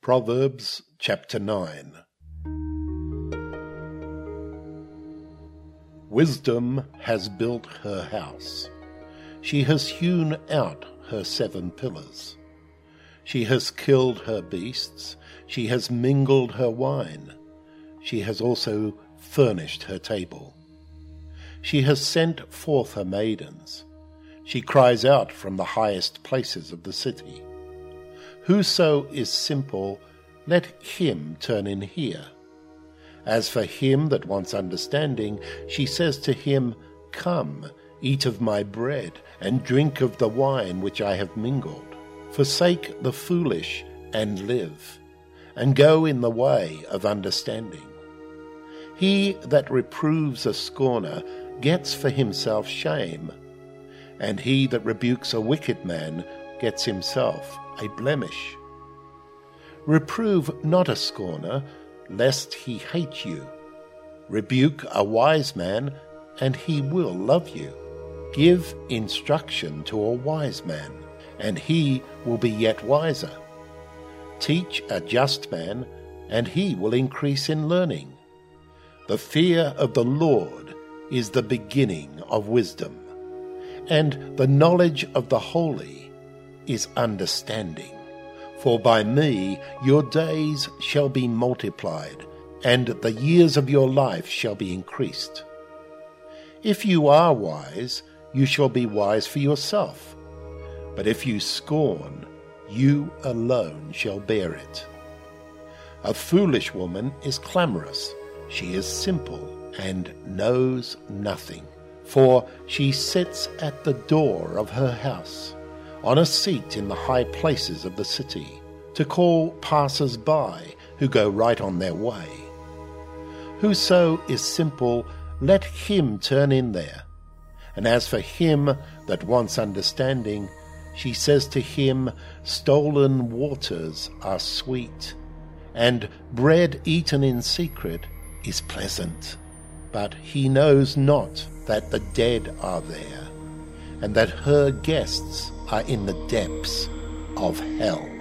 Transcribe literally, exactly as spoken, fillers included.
Proverbs chapter nine. Wisdom has built her house. She has hewn out her seven pillars. She has killed her beasts. She has mingled her wine. She has also furnished her table. She has sent forth her maidens. She cries out from the highest places of the city. Whoso is simple, let him turn in here. As for him that wants understanding, she says to him, Come, eat of my bread, and drink of the wine which I have mingled. Forsake the foolish, and live, and go in the way of understanding. He that reproves a scorner gets for himself shame, and he that rebukes a wicked man gets himself a blemish. Reprove not a scorner, lest he hate you. Rebuke a wise man, and he will love you. Give instruction to a wise man, and he will be yet wiser. Teach a just man, and he will increase in learning. The fear of the Lord is the beginning of wisdom, and the knowledge of the holy is understanding. For by me your days shall be multiplied, and the years of your life shall be increased. If you are wise, you shall be wise for yourself. But if you scorn, you alone shall bear it. A foolish woman is clamorous. She is simple and knows nothing. For she sits at the door of her house, on a seat in the high places of the city, to call passers-by who go right on their way. Whoso is simple, let him turn in there. And as for him that wants understanding, she says to him, Stolen waters are sweet, and bread eaten in secret is pleasant. But he knows not that the dead are there, and that her guests are in the depths of hell.